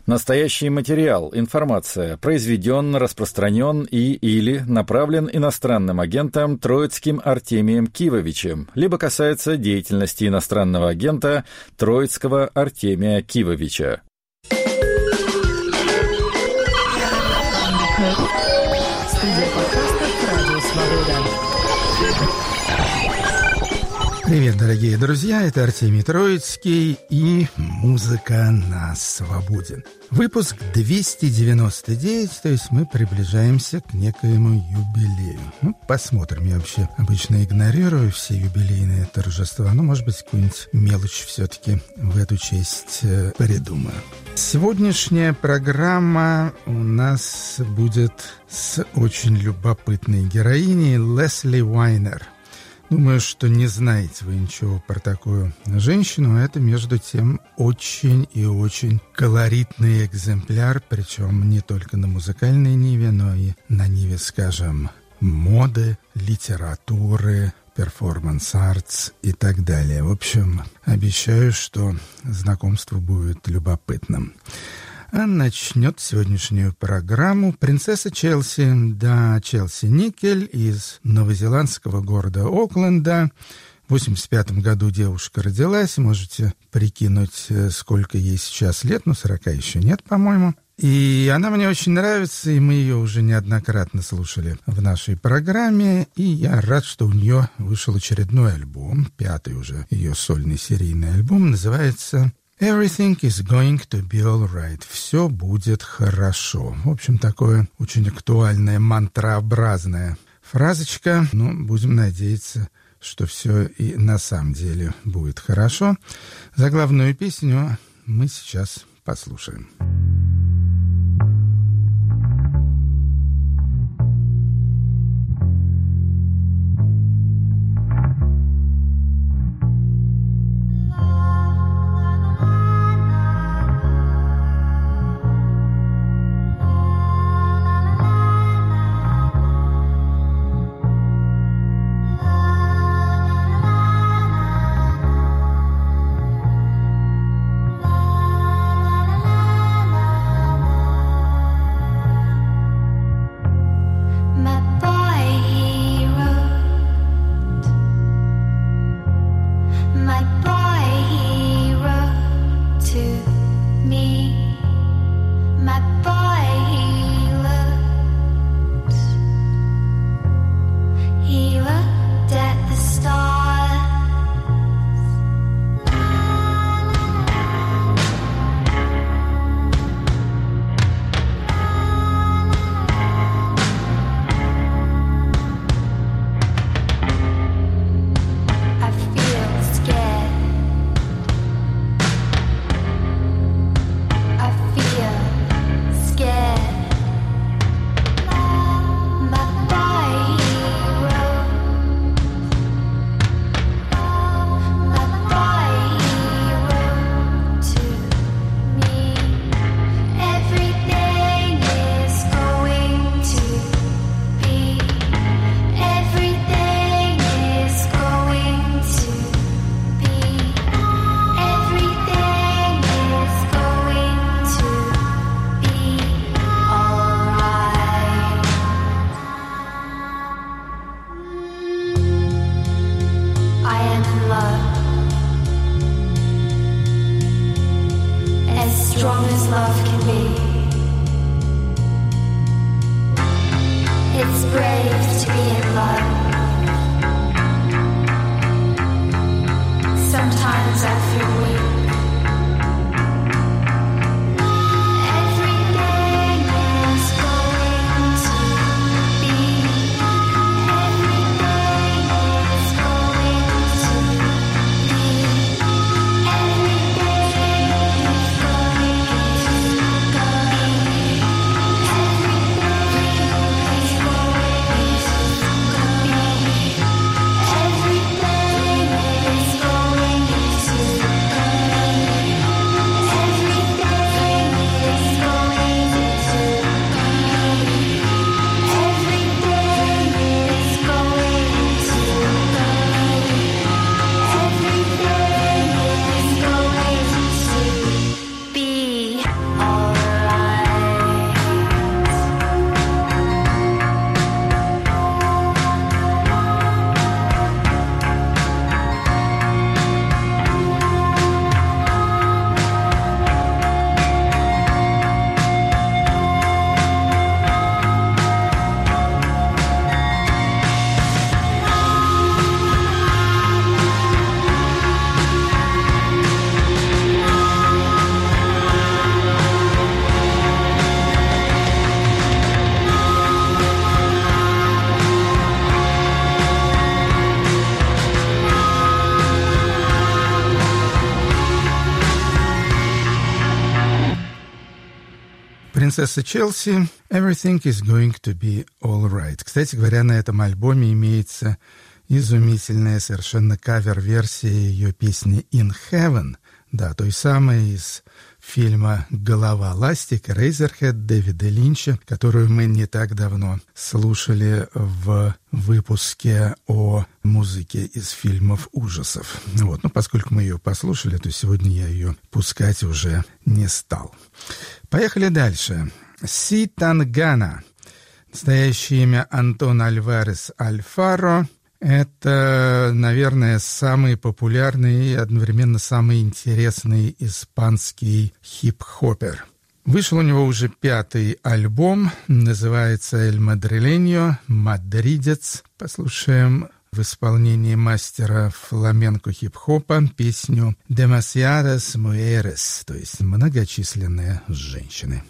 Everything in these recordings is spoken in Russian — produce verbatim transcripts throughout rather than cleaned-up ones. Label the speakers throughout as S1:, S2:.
S1: Настоящий материал, информация произведен, распространен и или направлен иностранным агентом Троицким Артемием Кивовичем, либо касается деятельности иностранного агента Троицкого Артемия Кивовича.
S2: Студия подкастов «Радио Свобода».
S3: Привет, дорогие друзья, это Артемий Троицкий и «Музыка на свободе». Выпуск двести девяносто девять, то есть мы приближаемся к некоему юбилею. Ну, посмотрим, я вообще обычно игнорирую все юбилейные торжества, но, может быть, какую-нибудь мелочь все-таки в эту честь э, придумаю. Сегодняшняя программа у нас будет с очень любопытной героиней Лесли Уайнер. Думаю, что не знаете вы ничего про такую женщину. Это, между тем, очень и очень колоритный экземпляр, причем не только на музыкальной ниве, но и на ниве, скажем, моды, литературы, перформанс-артс и так далее. В общем, обещаю, что знакомство будет любопытным. А начнет сегодняшнюю программу принцесса Челси, да, Челси Никель из новозеландского города Окленда. В восемьдесят пятом году девушка родилась, можете прикинуть, сколько ей сейчас лет, ну, сорока еще нет, по-моему. И она мне очень нравится, и мы ее уже неоднократно слушали в нашей программе, и я рад, что у нее вышел очередной альбом, пятый уже ее сольный серийный альбом, называется «Everything is going to be all right». Все будет хорошо. В общем, такое очень актуальная, мантраобразная фразочка. Ну, будем надеяться, что все и на самом деле будет хорошо. Заглавную песню мы сейчас послушаем.
S4: Everything is going to
S3: Принцесса Челси, Everything is going to be all right. Кстати говоря, на этом альбоме имеется изумительная совершенно кавер-версия ее песни In Heaven, да, той самой из фильма «Голова ластика» Razorhead Дэвида Линча, которую мы не так давно слушали в выпуске о музыке из фильмов ужасов. Вот. Ну, поскольку мы ее послушали, то сегодня я ее пускать уже не стал. Поехали дальше. Си Тангана. Настоящее имя Антон Альварес Альфаро. Это, наверное, самый популярный и одновременно самый интересный испанский хип-хоппер. Вышел у него уже пятый альбом, называется «Эль Мадриленьо», «Мадридец». Послушаем в исполнении мастера фламенко хип-хопа песню «Demasiadas mujeres», то есть «Многочисленные женщины».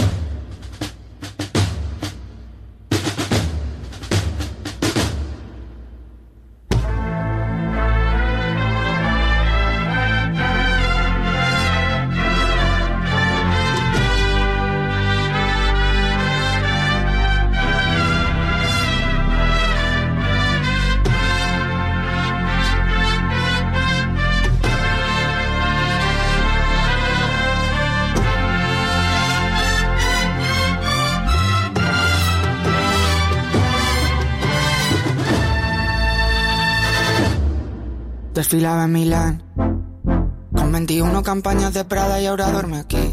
S4: Desfilaba en Milán con veintiuna campañas de Prada y ahora duerme aquí.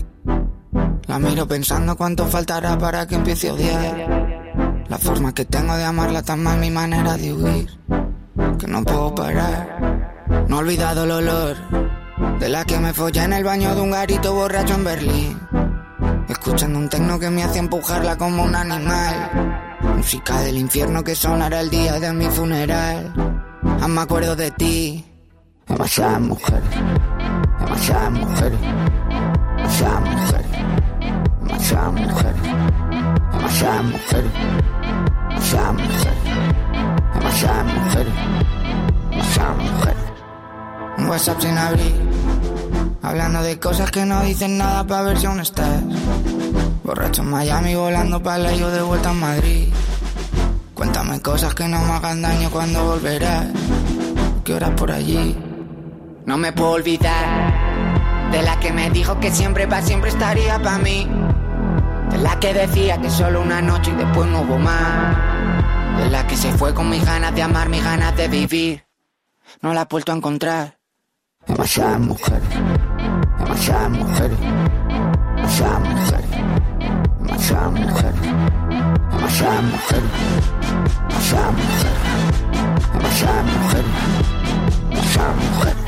S4: La miro pensando cuánto faltará para que empiece a odiar. La forma que tengo de amarla tan mal, mi manera de huir, que no puedo parar. No he olvidado el olor de la que me follé en el baño de un garito borracho en Berlín, escuchando un tecno que me hacía empujarla como un animal. Música del infierno que sonará el día de mi funeral. Aún me acuerdo de ti. Demasiadas mujeres, demasiadas mujeres, demasiadas mujeres, demasiadas mujeres, demasiadas mujeres, demasiadas mujeres, demasiadas mujeres, demasiadas mujeres. Un WhatsApp sin abrir, hablando de cosas que no dicen nada para ver si aún estás. Borracho en Miami, volando para el yo de vuelta en Madrid. Cuéntame cosas que no me hagan daño cuando volverás. ¿Qué horas por allí? No me puedo olvidar de la que me dijo que siempre pa' siempre estaría pa' mí, de la que decía que solo una noche y después no hubo más, de la que se fue con mis ganas de amar, mis ganas de vivir. No la he vuelto a encontrar. Demasiadas mujeres, demasiadas mujeres, demasiadas mujeres, demasiadas mujeres, demasiadas mujeres, demasiadas mujeres, demasiadas mujeres, demasiadas mujeres.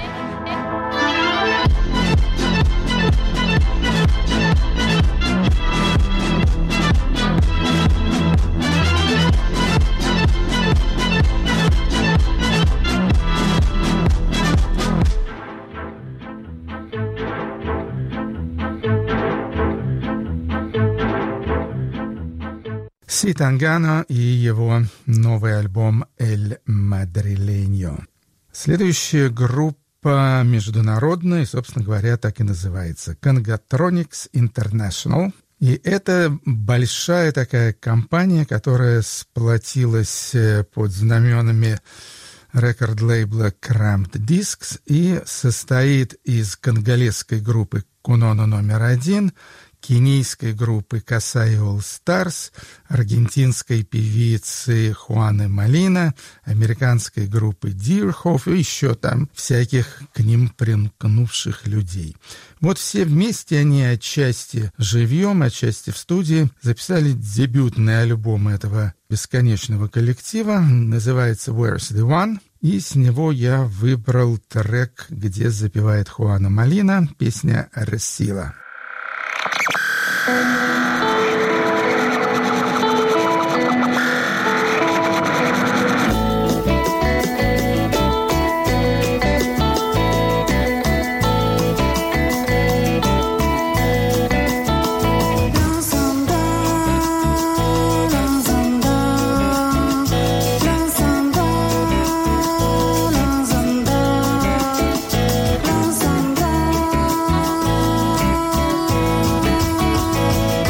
S3: Си Тангана и его новый альбом «Эль Мадриленьо». Следующая группа международная, собственно говоря, так и называется «Congotronics International». И это большая такая компания, которая сплотилась под знаменами рекорд-лейбла Cramped Discs и состоит из конголезской группы «Куноно номер один», кенийской группы Касай All Stars, аргентинской певицы Хуаны Малина, американской группы Deerhoff и еще там всяких к ним примкнувших людей. Вот все вместе они отчасти живьем, отчасти в студии записали дебютный альбом этого бесконечного коллектива, называется Where's the One, и с него я выбрал трек, где запевает Хуана Малина, песня «Ресила».
S5: Thank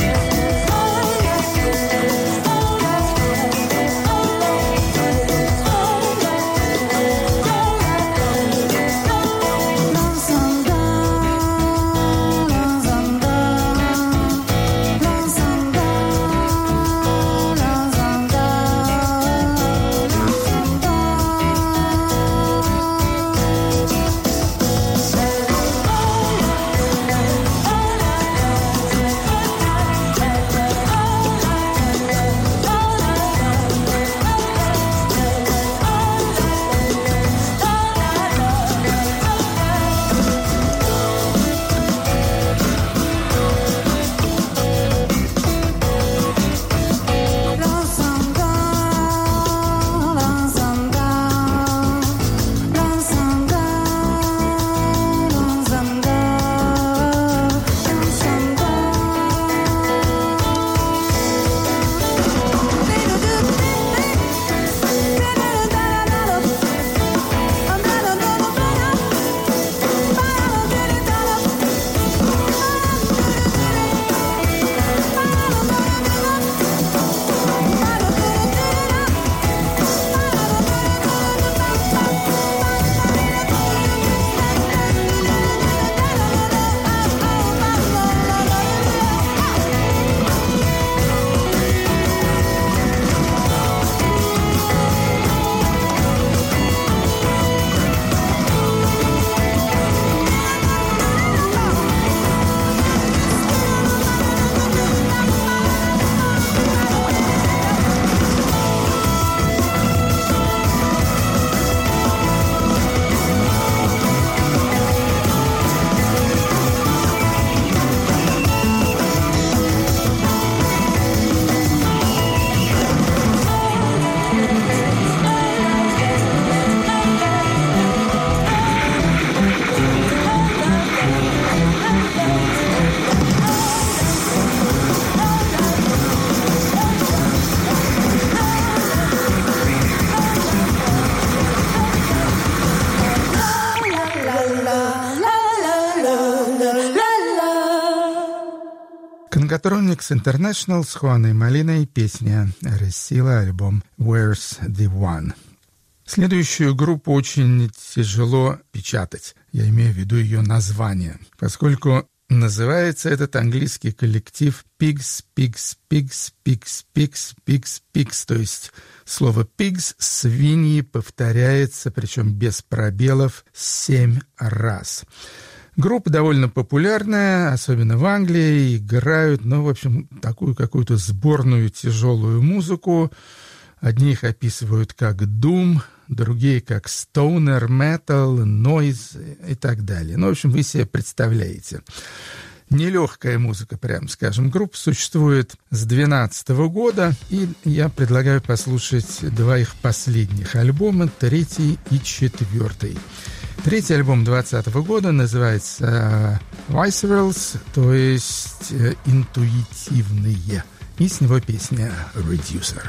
S3: Congotronics International с Хуаной Молиной, песня «Resila», альбом «Where's the One». Следующую группу очень тяжело печатать, я имею в виду ее название, поскольку называется этот английский коллектив Pigs, Pigs, Pigs, Pigs, Pigs, Pigs, Pigs, то есть слово Pigs, свиньи, повторяется, причем без пробелов, семь раз. Группа довольно популярная, особенно в Англии, играют, ну, в общем, такую какую-то сборную тяжелую музыку. Одни их описывают как Doom, другие как Stoner, Metal, Noise и так далее. Ну, в общем, вы себе представляете. Нелегкая музыка, прям скажем. Группа существует с две тысячи двенадцатого года, и я предлагаю послушать два их последних альбома, третий и четвертый. Третий альбом двадцатого года называется Viscerals, то есть интуитивные. И с него песня Reducer.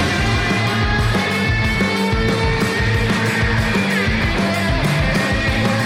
S5: We'll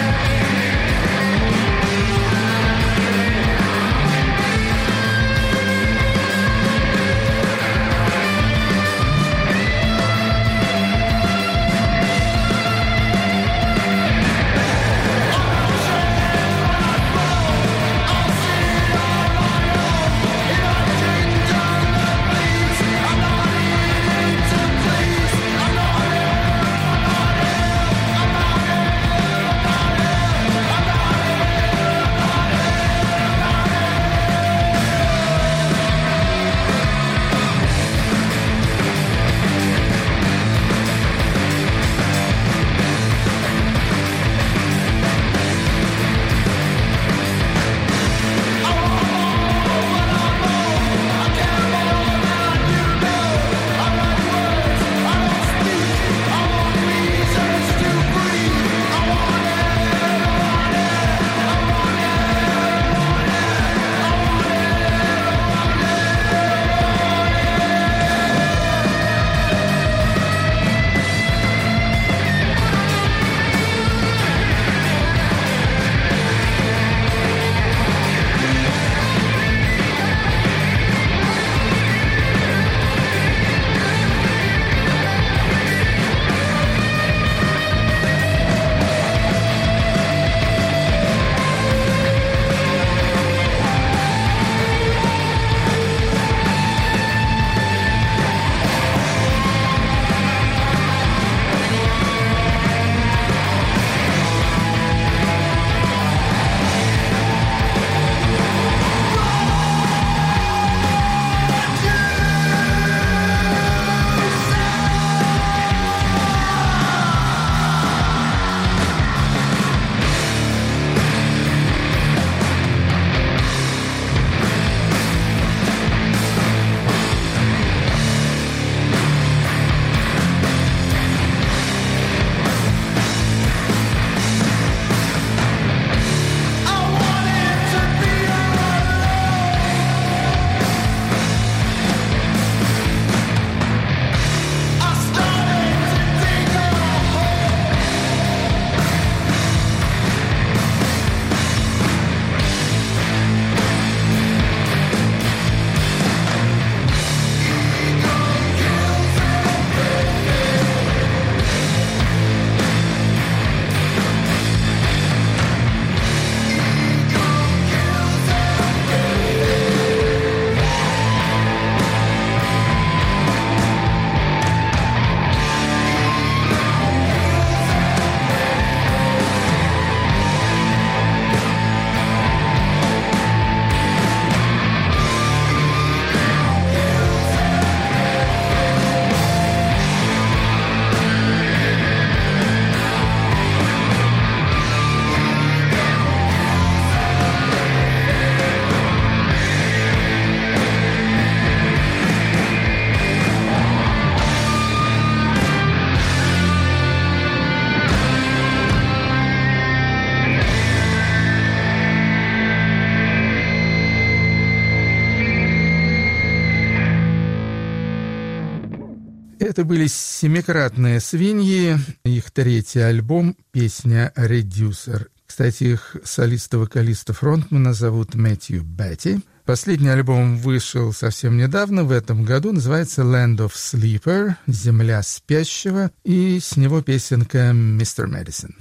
S3: Это были «Семикратные свиньи», их третий альбом, песня «Reducer». Кстати, их солиста-вокалиста-фронтмена зовут Мэтью Бетти. Последний альбом вышел совсем недавно, в этом году, называется «Land of Sleeper», «Земля спящего», и с него песенка «мистер Мэдисон».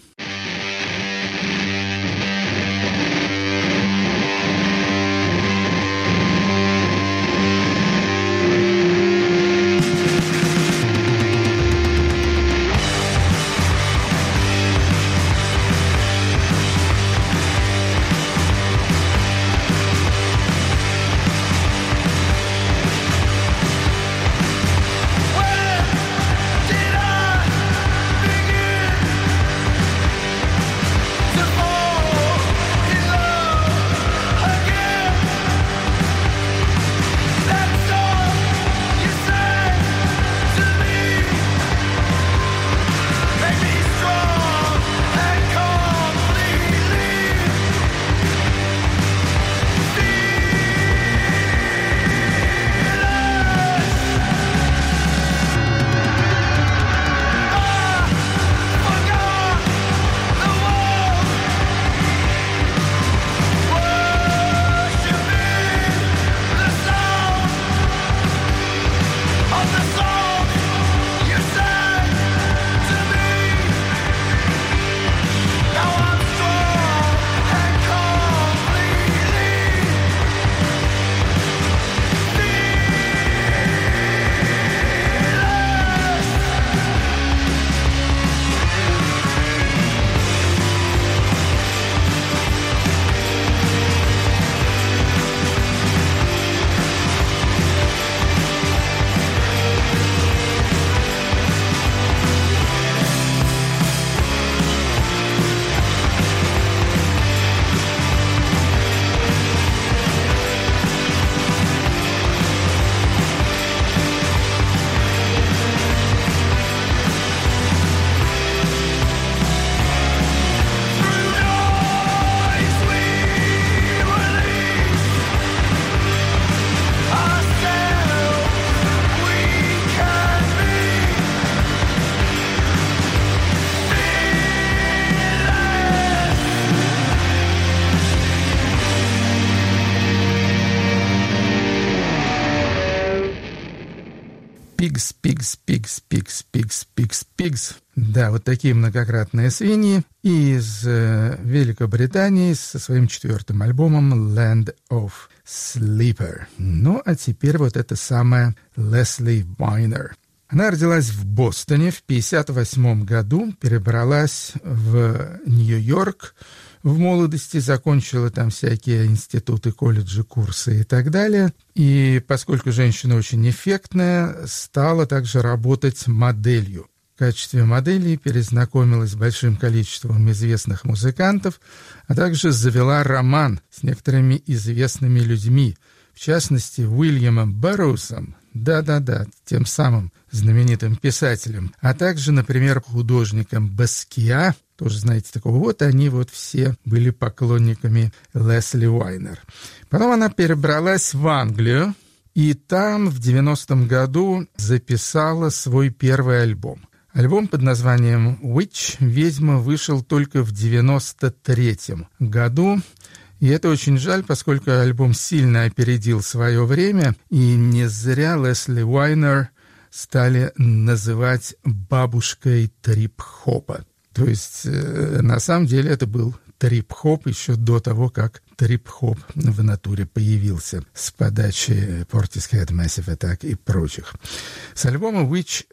S3: Pigs, pigs, pigs, pigs, pigs, pigs, pigs. Да, вот такие многократные свиньи из э, Великобритании со своим четвертым альбомом Land of Sleeper. Ну, а теперь вот это самая Лесли Вайнер. Она родилась в Бостоне в пятьдесят восьмом году, перебралась в Нью-Йорк в молодости, закончила там всякие институты, колледжи, курсы и так далее. И поскольку женщина очень эффектная, стала также работать моделью. В качестве модели перезнакомилась с большим количеством известных музыкантов, а также завела роман с некоторыми известными людьми, в частности, Уильямом Бэрроузом, да-да-да, тем самым знаменитым писателем, а также, например, художником Баскиа, тоже знаете такого, вот они вот все были поклонниками Лесли Вайнер. Потом она перебралась в Англию, и там в девяностом году записала свой первый альбом. Альбом под названием «Witch», «Ведьма», вышел только в девяносто третьем году. И это очень жаль, поскольку альбом сильно опередил свое время, и не зря Лесли Вайнер стали называть бабушкой трип-хопа. То есть, на самом деле, это был трип-хоп еще до того, как трип-хоп в натуре появился с подачи Portishead, Massive Attack и прочих. С альбома «Witch»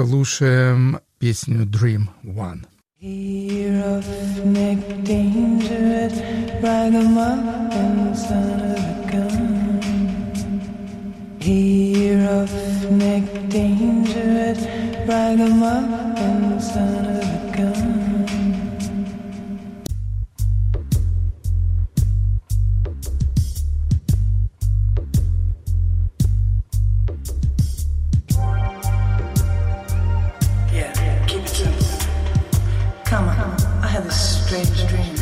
S3: слушаем песню «Dream One».
S5: Here of Nick Dangerous, ragamuffin, son of a gun. Here of Nick Dangerous, ragamuffin, son of a gun. Come on, I had this strange dream.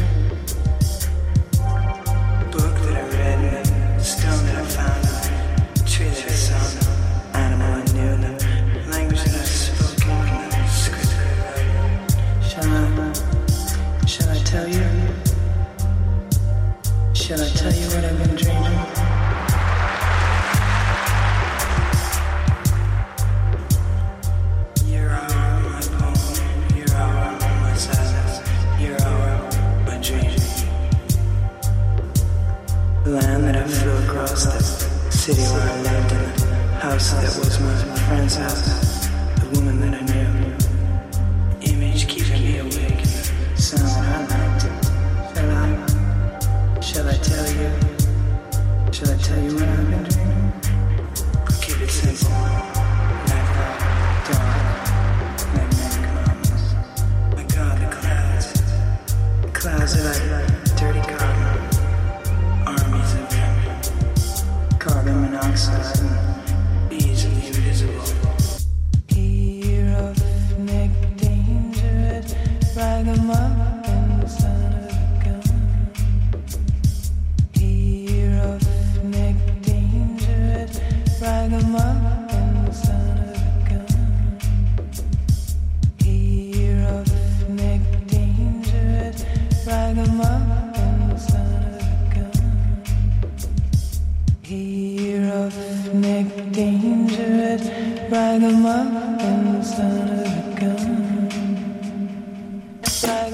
S5: Book that I read, stone that I found, tree that I saw, animal I knew, the language that I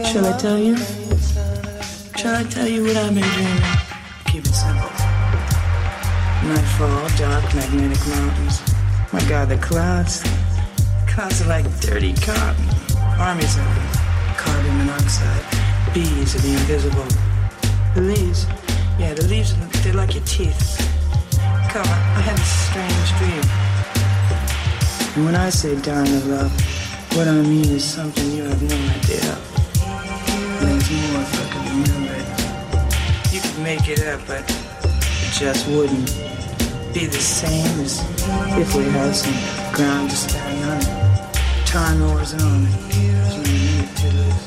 S5: Shall I tell you? Shall I tell you what I've been dreaming? Keep it simple. Nightfall, dark, magnetic mountains. My God, the clouds. Clouds are like dirty cotton. Armies of them. Carbon monoxide. Bees of the invisible. The leaves. Yeah, the leaves, they're like your teeth. Come, I, I had a strange dream. And when I say dying of love, what I mean is something you have no idea of. There's more if I could remember it. You could make it up, but it just wouldn't be the same as if we had some ground to stand on. Time rolls on, you need to lose.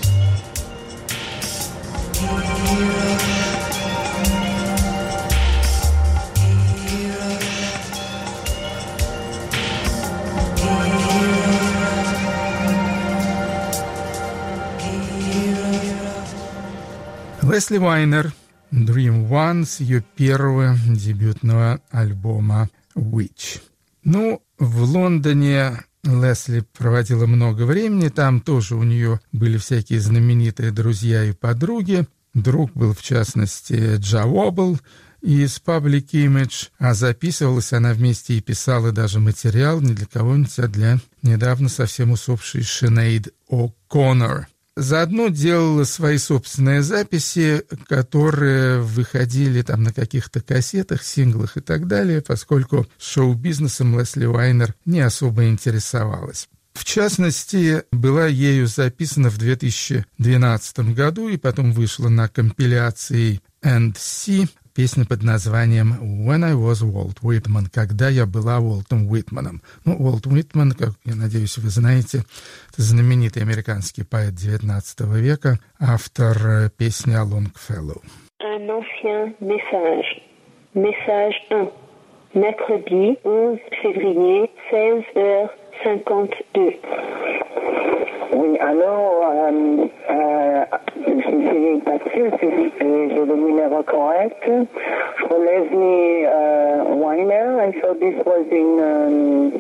S3: Лесли Вайнер, Dream One, с ее первого дебютного альбома Witch. Ну, в Лондоне Лесли проводила много времени, там тоже у нее были всякие знаменитые друзья и подруги. Друг был, в частности, Джа Уобл из Public Image, а записывалась она вместе и писала даже материал не для кого-нибудь, а для недавно совсем усопшей Синейд О'Коннор. Заодно делала свои собственные записи, которые выходили там на каких-то кассетах, синглах и так далее, поскольку шоу-бизнесом Лесли Вайнер не особо интересовалась. В частности, была ею записана в две тысячи двенадцатом году и потом вышла на компиляции «And See» песня под названием «When I was Walt Whitman», «Когда я была Уолтом Уитманом». Ну, Уолт Уитман, как, я надеюсь, вы знаете, это знаменитый американский поэт девятнадцатого века, автор песни «A Longfellow».
S6: Un ancien message. Message un. Mercredi onze février, seize heures cinquante-deux.
S7: Oui, alors, euh, euh, je pas sûre si j'ai le numéro correct. For Leslie uh, Weiner, I thought this was in, um,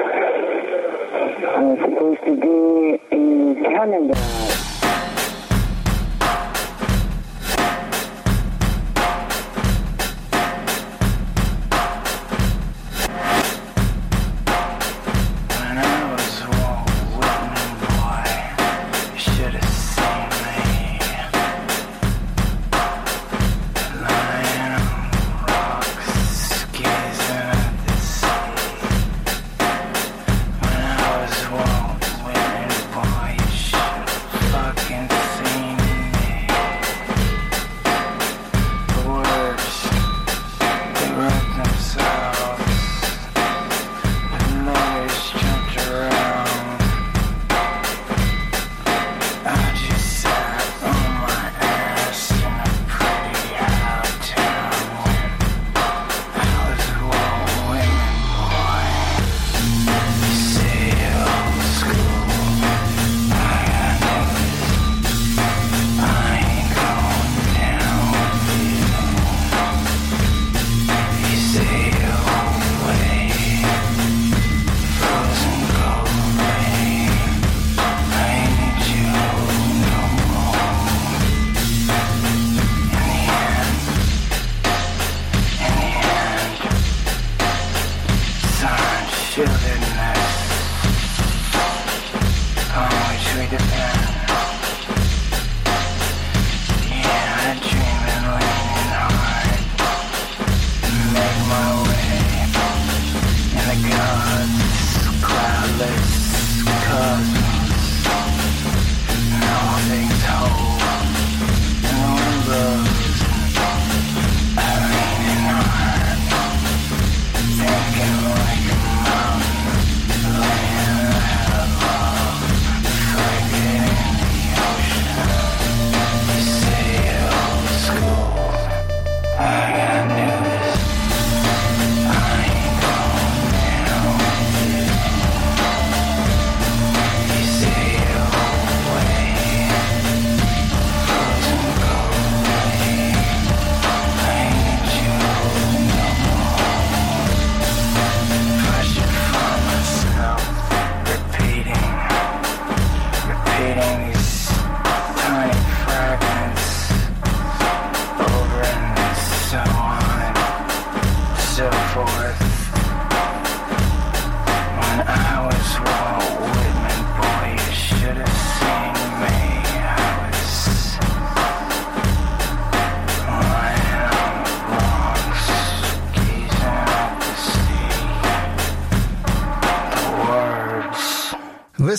S7: uh, supposed to be in Canada.
S5: Tiny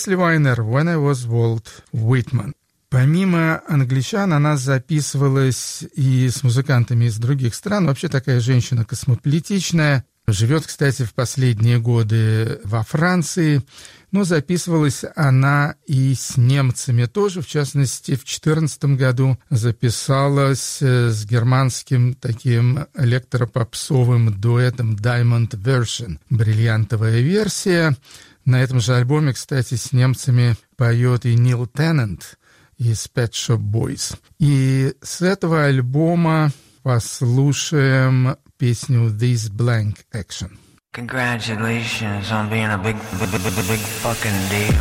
S3: Лесли Вайнер «When I Was Walt Whitman». Помимо англичан, она записывалась и с музыкантами из других стран. Вообще такая женщина космополитичная. Живет, кстати, в последние годы во Франции. Но записывалась она и с немцами тоже. В частности, в две тысячи четырнадцатом году записалась с германским таким электропопсовым дуэтом Diamond Version. Бриллиантовая версия. На этом же альбоме, кстати, с немцами поет и Нил Теннант из Pet Shop Boys. И с этого альбома послушаем песню This Blank Action.
S8: Congratulations on being a big, big, big, big, big fucking deal.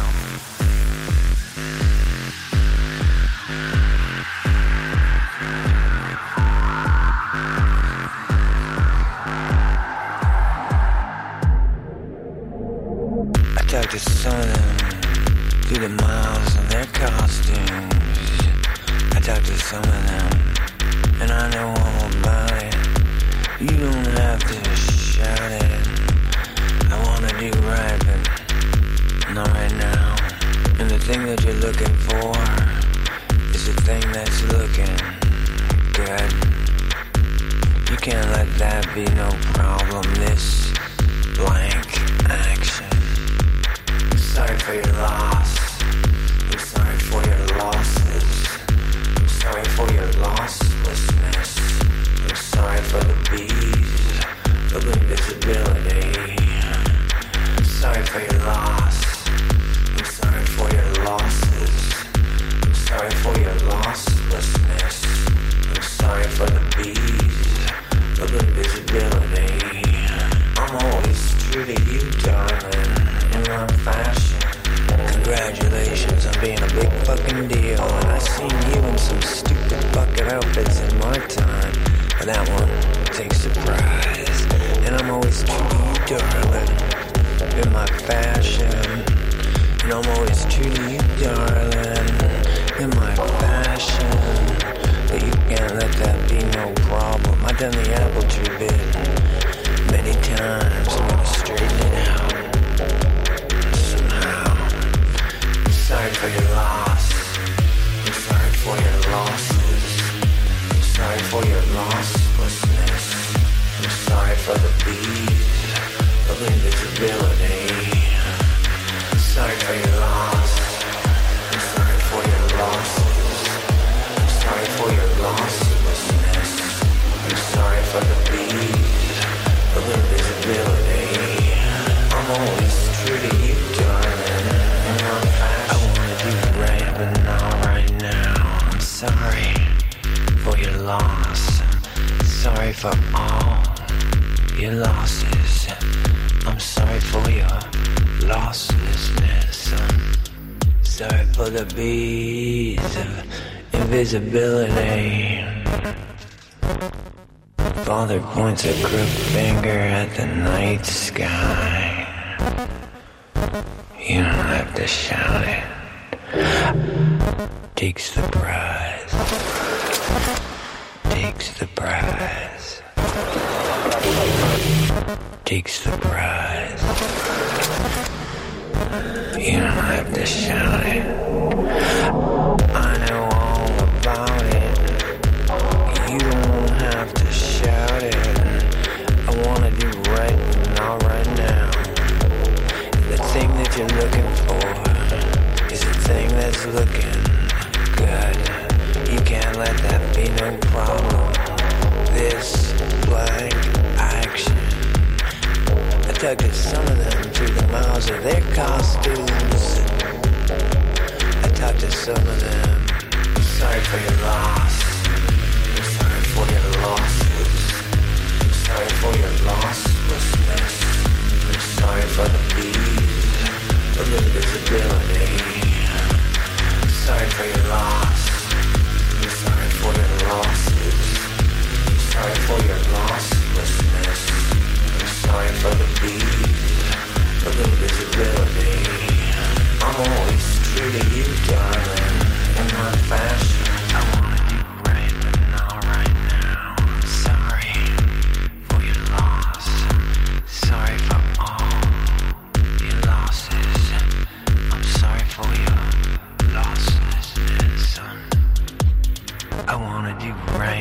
S8: I talked to some of them through the miles of their costumes. I talked to some of them, and I know all about it. You don't have to shout it. I wanna do right, but not right now. And the thing that you're looking for is the thing that's looking good. You can't let that be no problem. This blank action. I'm sorry for your loss. I'm sorry for your losses. I'm sorry for your losslessness. I'm sorry for the bees of invisibility. I'm sorry for your loss. I'm sorry for your losses. I'm sorry for your losslessness. I'm sorry for the bees of invisibility. I'm always true to you, darling, in my fashion. Congratulations on being a big fucking deal. And I seen you in some stupid bucket outfits in my time, but that one takes surprise. And I'm always true to you, darling, in my fashion. And I'm always true to you, darling, in my fashion. But you can't let that be no problem. I've done the apple tree bit many times. I'm gonna straighten it out somehow. I'm sorry for your loss. I'm sorry for your losses. I'm sorry for your losslessness. I'm sorry for the bees of invisibility. I'm sorry for your loss. I'm sorry for your losses. I'm sorry for your losslessness. I'm sorry for the bees of invisibility. I'm always true to you, darling, and I'm fast. I wanna do right, but not right now. I'm sorry for your loss. Sorry for all your losses. I'm sorry for your losslessness. I'm sorry for the bees of invisibility. Father points a crooked finger at the night sky. You don't have to shout it. Takes the prize. Takes the prize. Takes the prize. You don't have to shout it. I know all about it. You don't have to shout it. I wanna do right, not right now. The thing that you're looking for is the thing that's looking good. You can't let that be no problem. This blank action. I dug at some of them through the miles of their costumes. I talked to some of them. I'm sorry for your loss. I'm sorry for your losses. I'm sorry for your losslessness. I'm sorry for the bees of invisibility. I'm sorry for your loss. I'm sorry for your losses. I'm sorry for your losslessness. I'm sorry for the bees of invisibility. I'm always true to you, darling, in my fashion. I wanna do right, but not right now. I'm sorry for your loss. Sorry for all your losses. I'm sorry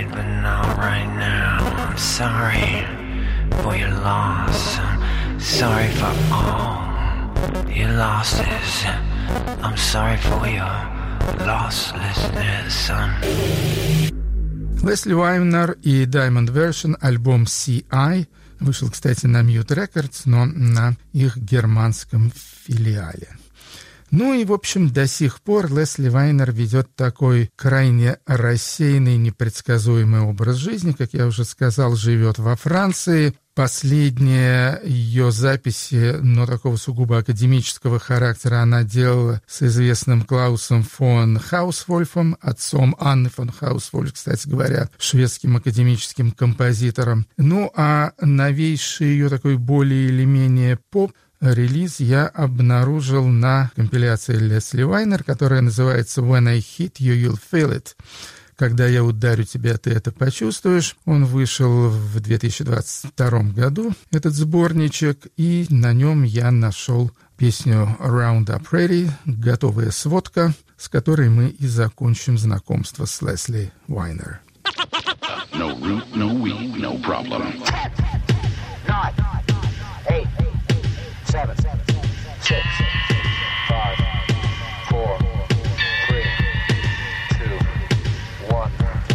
S8: right, but not right now. I'm sorry for your loss. I'm sorry for all your losses. I'm sorry for your losslessness, son.
S3: Лесли Вайнер и Diamond Version, альбом си ай, вышел, кстати, на Mute Records, но на их германском филиале. Ну и, в общем, до сих пор Лесли Вайнер ведет такой крайне рассеянный, непредсказуемый образ жизни. Как я уже сказал, живет во Франции. Последние ее записи, но такого сугубо академического характера, она делала с известным Клаусом фон Хаусвольфом, отцом Анны фон Хаусвольф, кстати говоря, шведским академическим композитором. Ну а новейший ее такой более или менее поп релиз я обнаружил на компиляции Лесли Вайнер, которая называется «When I Hit You, You'll Feel It». «Когда я ударю тебя, ты это почувствуешь». Он вышел в две тысячи двадцать втором году, этот сборничек, и на нем я нашел песню «Round Up Ready», готовая сводка, с которой мы и закончим знакомство с Лесли Вайнер.
S9: No root, no weed, no problem.
S10: Nine, eight, seven, six, five, four, three, two, one.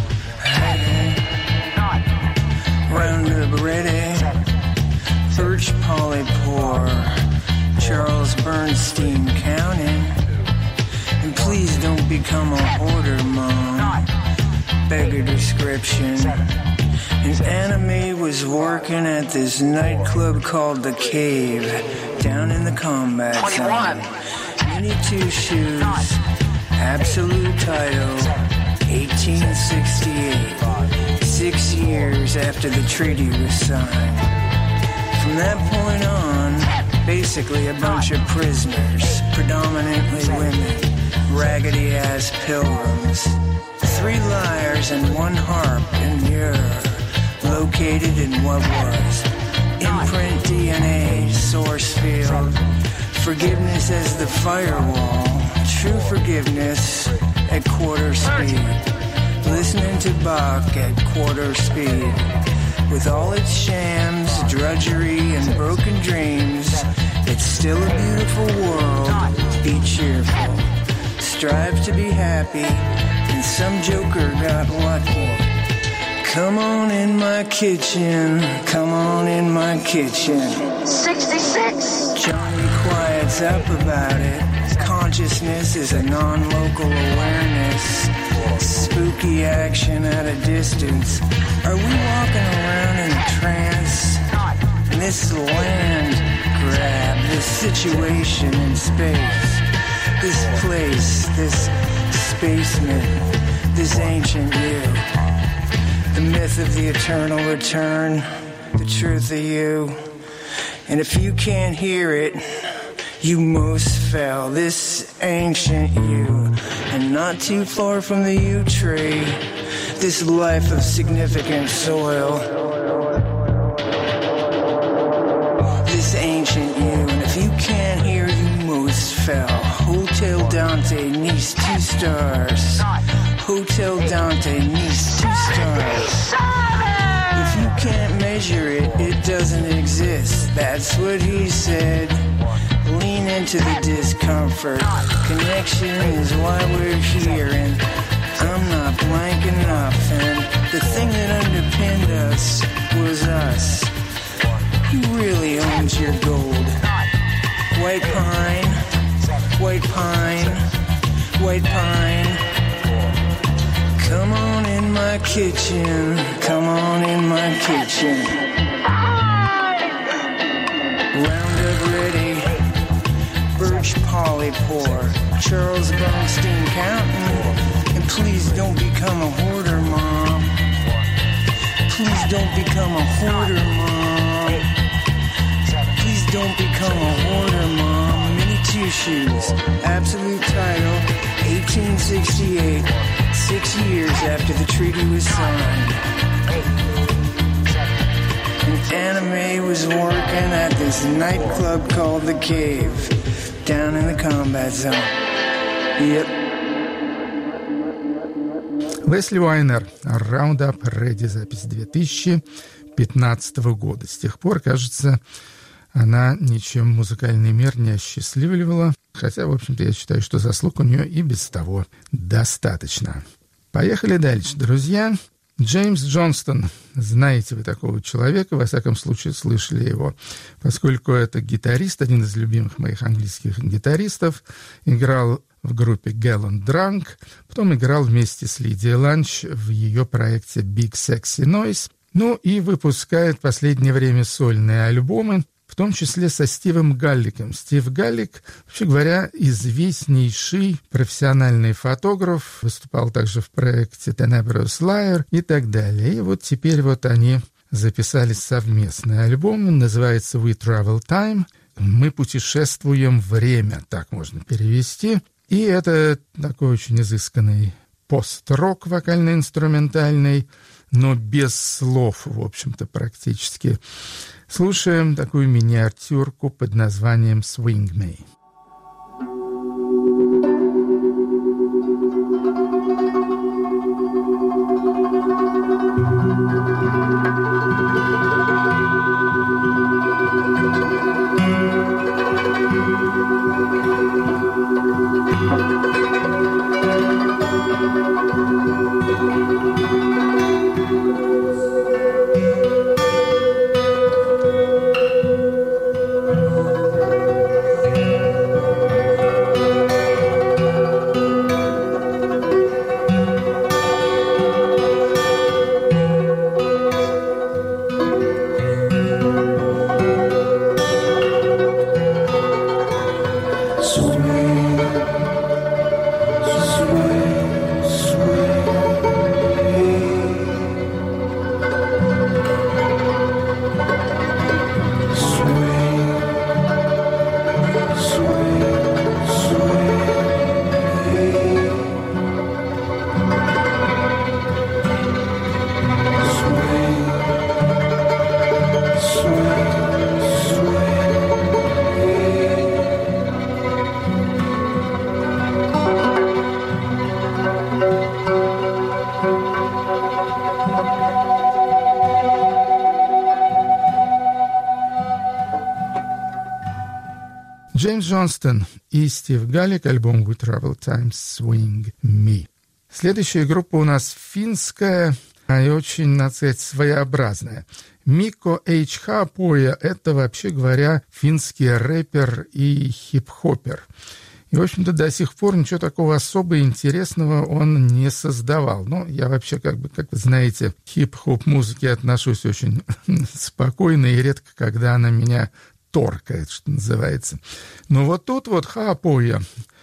S5: Roundup ready, Birch Polly pour, Charles Bernstein counting, and please don't become a hoarder, Mom. Beggar description. An anime was working at this nightclub called The Cave, down in the combat zone. Mini two shoes, absolute title, eighteen sixty-eight. Six years after the treaty was signed. From that point on, basically a bunch of prisoners, predominantly women, raggedy-ass pilgrims. Three lyres and one harp and myrrh, located in what was imprint D N A source field. Forgiveness as the firewall, true forgiveness at quarter speed. Listening to Bach at quarter speed. With all its shams, drudgery, and broken dreams, it's still a beautiful world. Be cheerful, strive to be happy, and some joker got lucky. Come on in my kitchen, come on in my kitchen.
S10: sixty-six.
S5: Johnny quiets up about it. Consciousness is a non-local awareness. Spooky action at a distance. Are we walking around in a trance? This land grab, this situation in space. This place, this spaceman, this ancient you. The myth of the eternal return, the truth of you. And if you can't hear it, you most fell, this ancient you. And not too far from the yew tree, this life of significant soil. This ancient you. And if you can't hear, you most fell. Hotel Dante, Nice, two stars. Hotel Dante, Nice, two stars. If you can't measure it, it doesn't exist. That's what he said. Lean into the discomfort. Connection is why we're here, and I'm not blank enough. And the thing that underpinned us was us. Who really owns your gold? White pine, white pine, white pine. Come on in my kitchen, come on in my kitchen. Roundup ready, Birch Polly pour, Charles Bernstein counting. And please don't become a hoarder, Mom. Please don't become a hoarder, Mom. Please don't become a hoarder, Mom. Mini two shoes, absolute title, eighteen sixty-eight. Six years after the treaty was signed. An anime was working at this nightclub called The Cave, down in the combat zone. Yep.
S3: Лесли Уайнер, Roundup Ready, запись две тысячи пятнадцатого года. С тех пор, кажется, она ничем музыкальный мир не осчастливливала, хотя, в общем-то, я считаю, что заслуг у нее и без того достаточно. Поехали дальше, друзья. Джеймс Джонстон. Знаете вы такого человека, во всяком случае, слышали его, поскольку это гитарист, один из любимых моих английских гитаристов, играл в группе Gallant Drunk, потом играл вместе с Лидией Ланч в ее проекте Big Sexy Noise, ну и выпускает в последнее время сольные альбомы, в том числе со Стивом Галликом. Стив Галлик, вообще говоря, известнейший профессиональный фотограф, выступал также в проекте Tenebrous Liar и так далее. И вот теперь вот они записали совместный альбом, называется We Travel Time, мы путешествуем время, так можно перевести. И это такой очень изысканный пост-рок вокально-инструментальный, но без слов, в общем-то, практически. Слушаем такую миниатюрку под названием «Swing Me». Джеймс Джонстон и Стив Галлик, альбом We Travel Time, Swing Me. Следующая группа у нас финская и очень, надо сказать, своеобразная. Микко Эйч Хааpoja — это, вообще говоря, финский рэпер и хип-хоппер. И, в общем-то, до сих пор ничего такого особо интересного он не создавал. Но я вообще, как бы, как вы знаете, к хип-хоп музыке отношусь очень спокойно и редко, когда она меня торкает, что называется. Но вот тут вот Хааpoja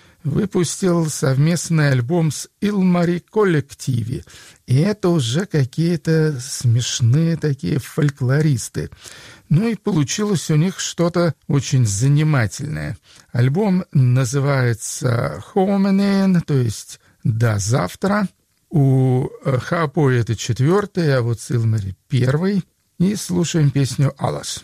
S3: выпустил совместный альбом с Ilmari Kollektiivi. И это уже какие-то смешные такие фольклористы. Ну и получилось у них что-то очень занимательное. Альбом называется Huomeneen, то есть «До завтра». У Хааpoja это четвертый, а вот с Ilmari первый. И слушаем песню «Alas».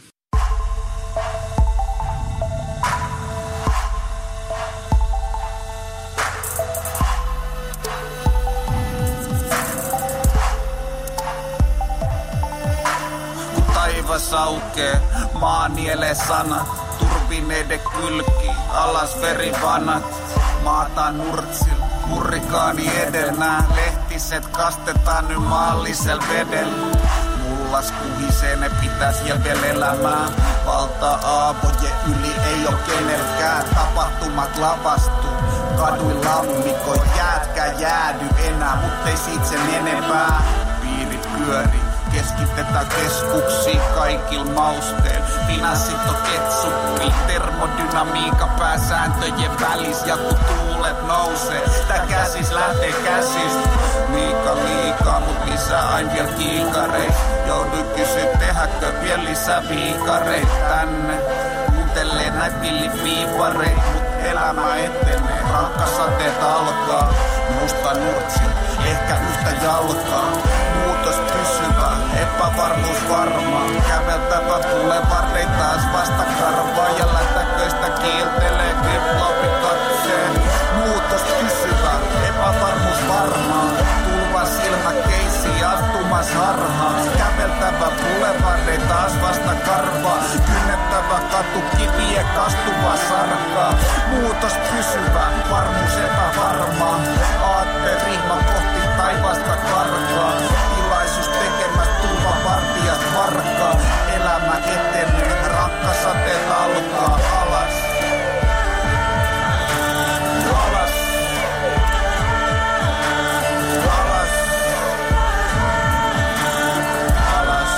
S11: Saukee, maa nielee sanat, turbineiden kylki, alas verivanat. Maata nurtsil, hurrikaani edellä, lehtiset kastetaan nyt maallisella vedellä. Mullas kuhisee, ne pitäis jävel elämää. Valta aapojen yli ei oo kenelkään, tapahtumat lavastuu. Kaduin lammikko, jäätkä jäädy enää, mut ei siitä sen enempää. Piirit pyörii. Keskitetään keskuksiin kaikilla mausteilla. Finanssit on ketsuppi, termodynamiikka pääsääntöjen välis. Ja kun tuulet nousee, tää käsis lähtee käsistä. Liika liikaa, mut lisää aina vielä kiikareita. Jouduin kysyä, tehäkö vielä lisää viikareita tänne. Kuuntelee näitä pillipiipareita, mut elämä etenee. Rankkasateet alkaa, musta nurtsin, ehkä yhtä jalkaa. Muutos pysyvä, epävarmuus varmaa. Käveltävä bulevardein taas vasta karvaa. Ja lätäköistä kiiltelee kriplopi katseen. Muutos pysyvä, epävarmuus varmaa. Tulva Raamattu kipie kastuva sarkaa. Muutos pysyvä, varmuus epävarmaa. Aatterihma kohti taivasta karkaa. Tilaisuus tekemästä tulva vartijat varkaa. Elämä etenee, rakkasateet alkaa alas. Alas. Alas. Alas.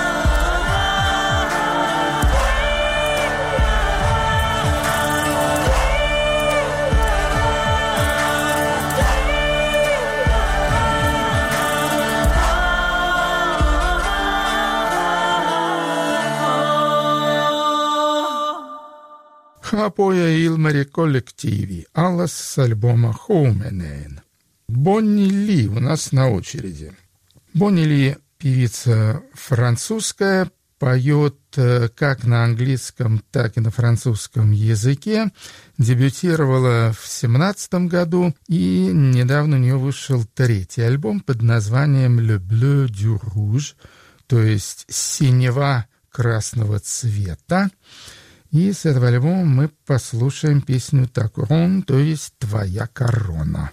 S3: Хапоя Илмари коллективи, Аллас с альбома Хоуменейн. Бонни Ли у нас на очереди. Бонни Ли, певица французская, поет как на английском, так и на французском языке. Дебютировала в семнадцатом году, и недавно у нее вышел третий альбом под названием «Le bleu du rouge», то есть «Синева красного цвета». И с этого альбома мы послушаем песню «Ta couronne», то есть «Твоя корона».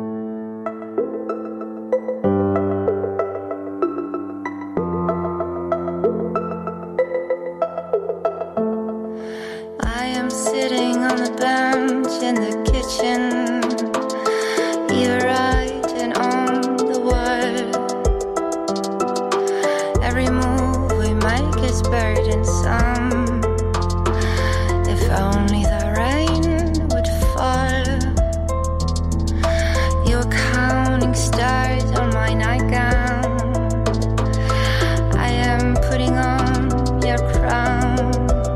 S12: I am sitting on the bench in the kitchen. You're writing on the wall. Every move we make is burdensome. If only the rain would fall. You're counting stars on my nightgown. I am putting on your crown.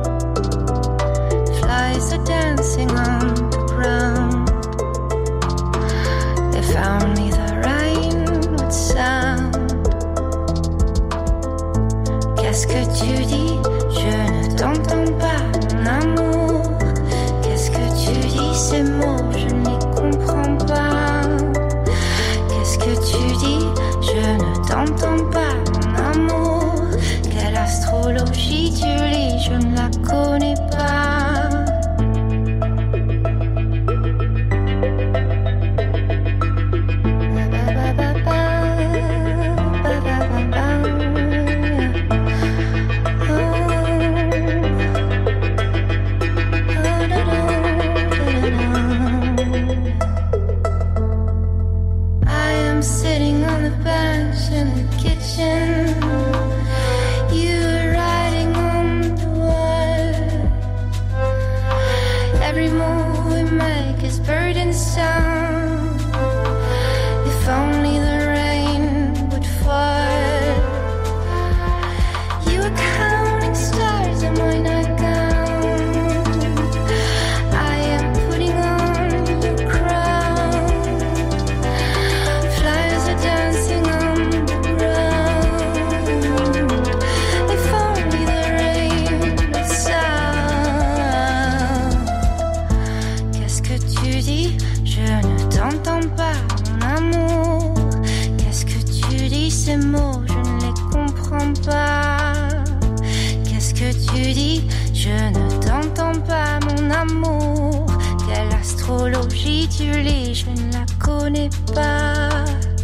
S12: Flies are dancing on the ground. If only the rain would sound. Qu'est-ce que tu dis? Je ne t'entends pas, mon amour. Qu'est-ce que tu dis? Ces mots, je ne les comprends pas. Qu'est-ce que tu dis? Je ne t'entends pas, mon amour. Quelle astrologie tu lis? Je ne la connais pas. I am sitting on the bench in the kitchen. You're writing on the wall. Every move we make is burdensome. If only the rain would fall. You are counting stars in my nightgown. I am putting on your crown. Flies are dancing on the ground. If only the rain would sound. Qu'est-ce que tu dis? Je ne t'entends pas, mon amour. Qu'est-ce que tu dis? Ces mots, je ne les comprends pas. Qu'est-ce que tu dis? Je ne t'entends pas, mon amour. Quelle astrologie tu lis? Je ne la connais pas.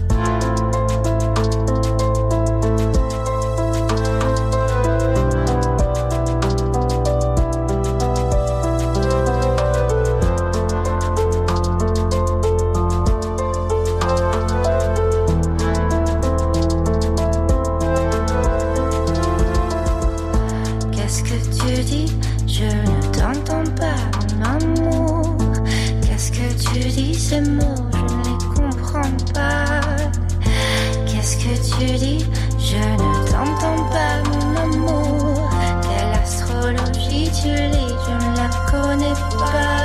S12: Qu'est-ce que tu dis? Je ne t'entends pas, mon amour. Qu'est-ce que tu dis? Ces mots, je ne les comprends pas. Qu'est-ce que tu dis? Je ne t'entends pas, mon amour. Quelle astrologie tu lis? Je ne la connais pas.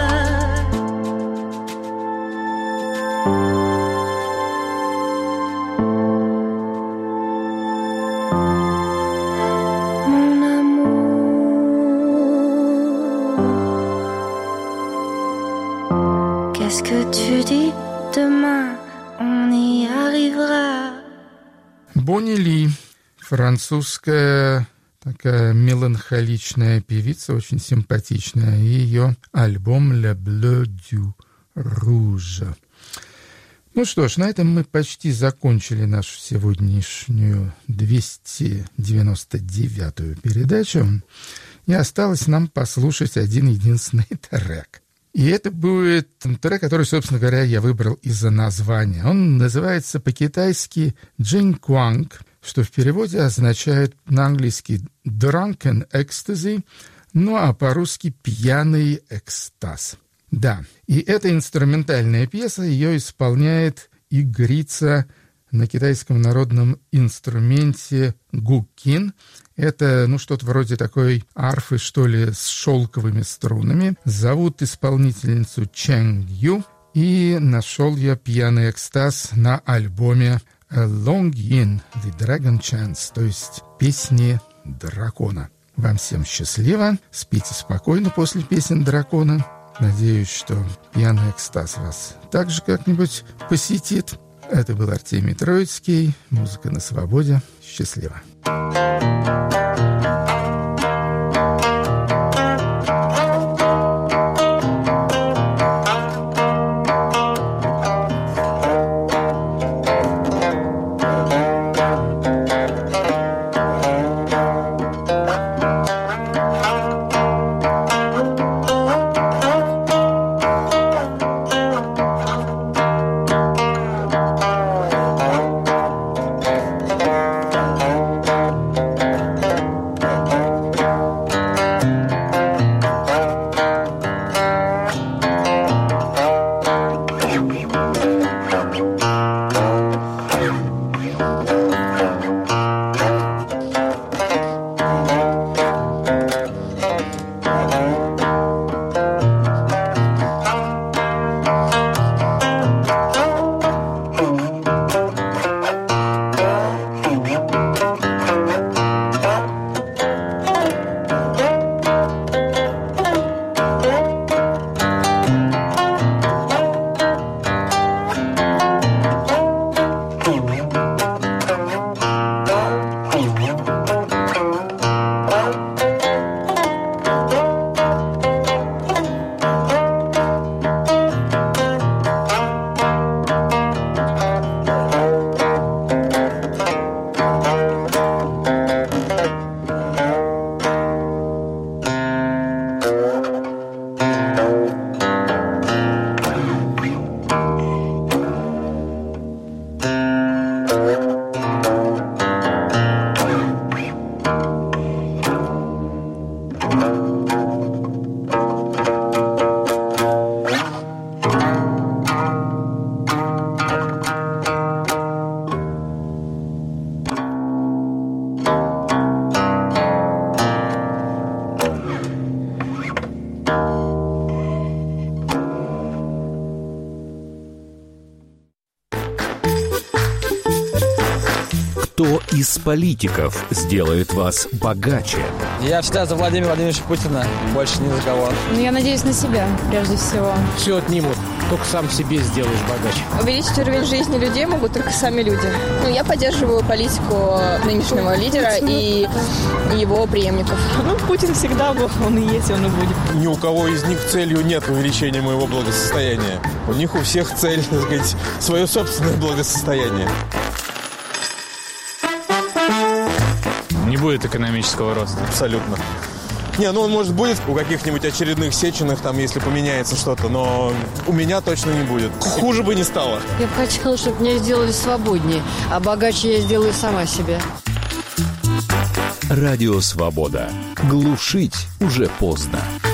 S12: Mon amour. Qu'est-ce que tu dis? Demain, on y arrivera.
S3: Бонни Ли, французская Такая меланхоличная певица, очень симпатичная. И ее альбом «Le Bleu du Rouge». Ну что ж, на этом мы почти закончили нашу сегодняшнюю двести девяносто девятую передачу. И осталось нам послушать один единственный трек. И это будет трек, который, собственно говоря, я выбрал из-за названия. Он называется по-китайски «Jing Quang», что в переводе означает на английский «drunken ecstasy», ну а по-русски «пьяный экстаз». Да, и эта инструментальная пьеса, ее исполняет игрица на китайском народном инструменте гукин. Это, ну, что-то вроде такой арфы, что ли, с шелковыми струнами. Зовут исполнительницу Чэнг Ю, и нашел я «Пьяный экстаз» на альбоме «Long Yin, The Dragon Chants», то есть «Песни дракона». Вам всем счастливо, спите спокойно после песен дракона. Надеюсь, что «Пьяный экстаз» вас также как-нибудь посетит. Это был Артемий Троицкий. Музыка на свободе. Счастливо.
S13: Кто из политиков сделает вас богаче?
S14: Я всегда за Владимира Владимировича Путина, больше ни за кого.
S15: Ну, я надеюсь на себя, прежде всего.
S16: Все отнимут, только сам себе сделаешь богаче.
S17: Увеличить уровень жизни людей могут только сами люди. Ну, я поддерживаю политику нынешнего лидера и его преемников.
S18: Ну, Путин всегда был, он и есть, он и будет.
S19: Ни у кого из них целью нет увеличения моего благосостояния. У них у всех цель, так сказать, свое собственное благосостояние.
S20: Не будет экономического роста.
S19: Абсолютно. Не, ну он, может, будет у каких-нибудь очередных Сеченых, там, если поменяется что-то, но у меня точно не будет. Хуже бы не стало.
S21: Я бы хотела, чтобы меня сделали свободнее, а богаче я сделаю сама себе.
S13: Радио «Свобода». Глушить уже поздно.